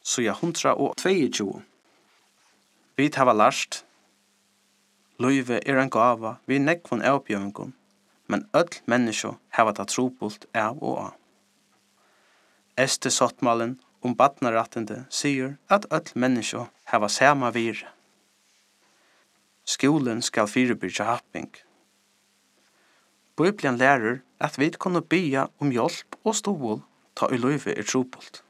så 122. Vi hava lært. Løyve en gava vi nekvun avbjørngun, men öll menneske hava det trupult av og av. Esti-sottmalen barnarattende sier at öll menneske hava sama vire. Skolen skal fyrebyrja happing. Bibelen lærer at vi kunne bya om hjelp og stål ta i løyve trupult.